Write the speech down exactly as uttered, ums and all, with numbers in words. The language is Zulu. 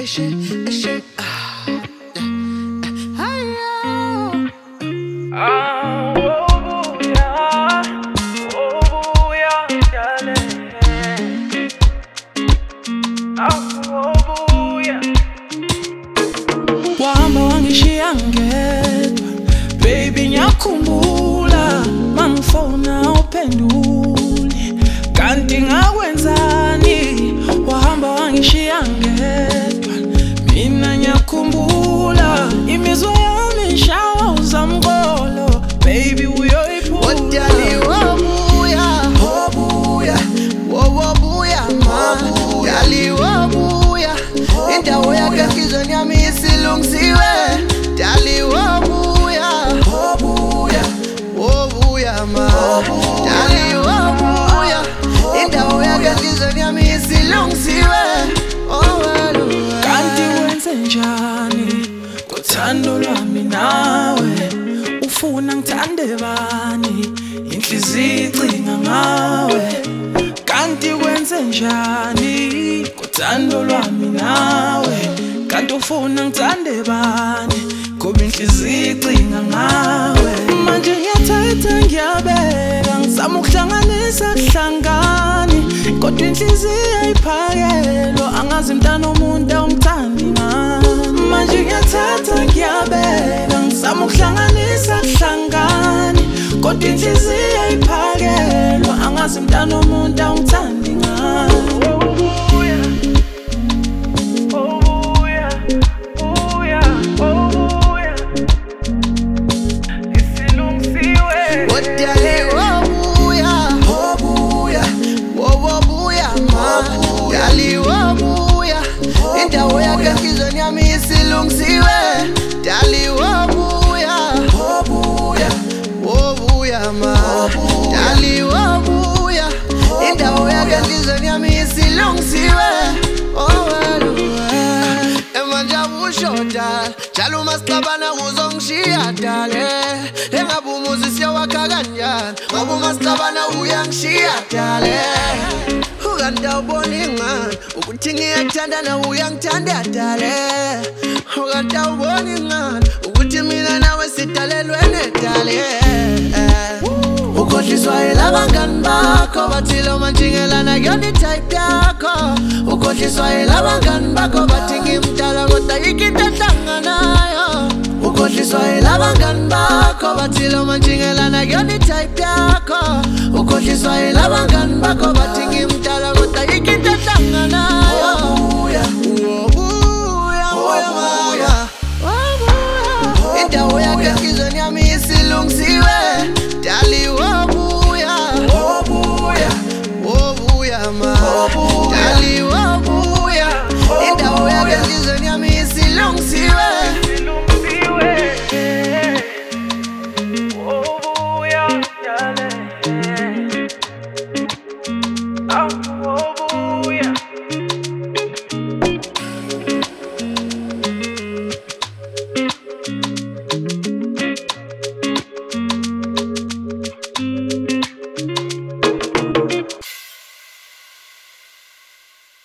shit, a shit. Ah, yeah. Ah, Oh, yeah, oh, yeah, darling. Oh, yeah. Wahamba wangishiya ngedwa, baby ngiyakhumbula mangifona uphenduli, kanti ngakwenzani? Wahamba wangishiya ngedwa, mina ngiyakhumbula imizwa yami ishawa uzamgolo, baby uyoyiphula. Wadali wabuya, wabuya, wabuya ma. Dali wabuya, indawo yakhe enhlizweni yami isilungisiwe. Dali wabuya, wabuya, wabuya ma. Dali wabuya, indawo yakhe enhlizweni yami isilungisiwe. Oh well, kanti wenze njani ngothando lwami nawe? Ufuna ngithande bani? Inhliziyo icinga ngawe. Kanti wenze njani ngothando lwami nawe? Kanti ufuna ngithande bani? Ngoba inhliziyo icinga ngawe. Manje ngiyathatha ngiyabeka, ngizama ukuhlanganisa kuhlangani, kodwa inhliziyo ayiphakelo, angazi mntana omuntu awumthandi ngani. Manje ngiyathatha ngiyabeka, ngizama ukuhlanganisa kuhlangani, kodwa inhliziyo ayiphakelo, angazi mntana omuntu awumthandi ngani. Oh, yeah. Oh, yeah. Oh, yeah. Oh, yeah. Isilungisiwe. Wadali wabuya, wabuya, wabuya ma. Dali wabuya, indawo yakhe enhlizweni yami isilungisiwe. Dali wabuya, wabuya, wabuya ma. Dali wabuya, indawo yakhe enhlizweni yami isilungisiwe. Oh well, emanje abushoda njalo masixabana uzongishiya dale. Engabe umuzi siyawakha kanjani ngoba umasixabana uyangishiya dale. Ukanti awuboni ngani ukuthi ngiyakuthanda nawe uyangithanda dale. Ukanti awuboni ngani ukuthi mina nawe sidalelwene dale. Ukhohliswa yilabangani bakho bathi lo manjingelana kuyona i-type yakho. Ukhohliswa yilabangani bakho bathi ngimdala kodwa yikho into ehlanganayo. Ukhohliswa yilabangani bakho bathi lo manjingelana kuyona i-type yakho. Ukhohliswa yilabangani bakho bathi ngimdala